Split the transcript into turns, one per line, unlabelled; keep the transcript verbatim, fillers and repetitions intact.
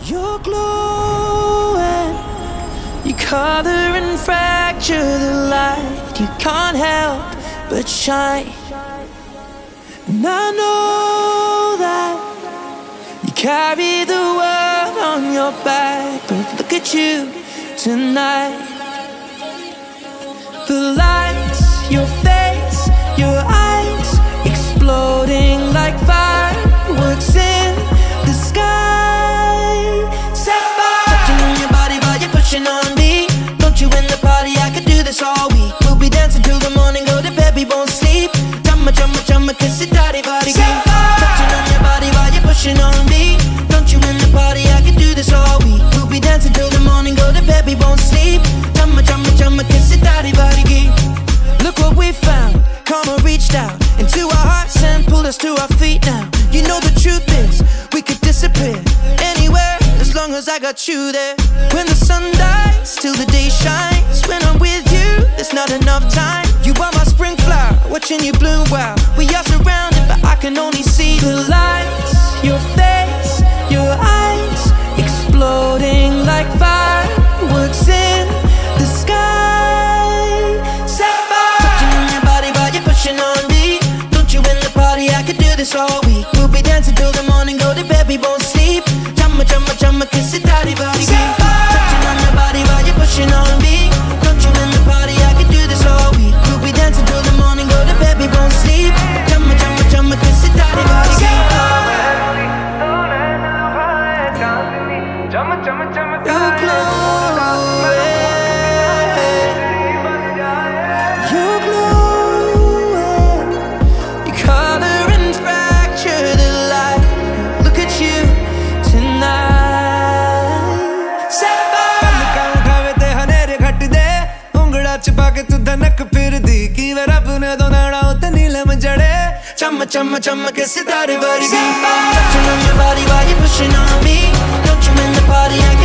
You're glowing, you color and fracture the light. You can't help but shine. And I know that you carry the world on your back, but look at you tonight. The lights, your face, your eyes, exploding like fireworks in the sky. Sapphire, touching on your body while you're pushing on me. Don't you in the party, I could do this all week. We'll be dancing till the morning, go to bed, we won't sleep. Chumma, chumma, chumma, kiss it, daddy, body, touching on your body while you're pushing on me. Don't you in the party, I could do this all week. We'll be dancing till the morning, go to bed, we won't sleep. Chumma, chumma, chumma, kiss it, daddy, body, look what we found. Karma reached out into our hearts and pulled us to our feet now. You know the truth is, we could disappear anywhere as long as I got you there. When the sun dies, till the day shines. When I'm with you, there's not enough time. You are my spring flower, watching you bloom wild. We are surrounded, but I can only see the lights. Your face, your eyes, exploding like fireworks in the sky. Sapphire, touching on your body while you're pushing on me. Don't you in the party, I could do this all week. We'll be dancing till the morning, go to bed, we won't sleep. Chumma, chumma, chumma, kiss it, daddy, body. Touching on your body while you're pushing on me. Don't you in the party, I could do this all week. We'll be dancing till the morning, go to bed, we won't sleep. Chumma, chumma, chumma, kiss it, daddy, body. You're glowing, you're glowing, you color and fracture the light. Look at you tonight.
पलका उठावे ते हनेरे घट दे उंगड़ा छुपा के तू धनक फिर दी की वे रब ने दो नाड़ा उते नीलम जड़े
Chumma, chumma, chumma, kiss it, daddy, body. Touching on your body while you're pushing on me. Don't you in the party, I